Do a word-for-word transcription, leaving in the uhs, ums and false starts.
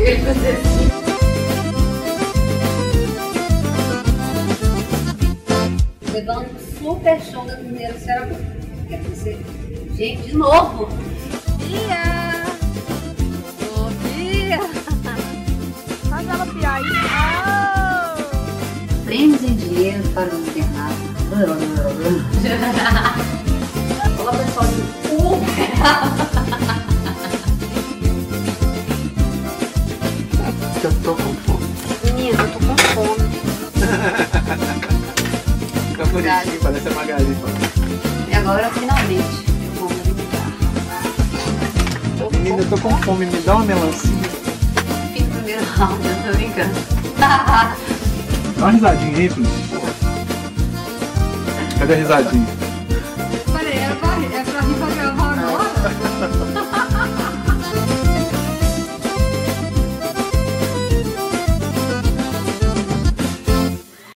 ele fazer assim. Levando um super show da primeira Ceará. Quer dizer, gente, de novo. Bia! Ô, Bia! Faz ela piar aí. Oh! Prêmios em dinheiro para o internato. Olá, pessoal de Uber. Eu tô com fome. Menina, eu tô com fome. Fica bonitinho, parece a Magali. E agora, finalmente, eu vou me Menina, eu tô com fome, me dá uma melancia. Fim do primeiro round, eu tô brincando. Dá uma risadinha aí, filho. Cadê a risadinha?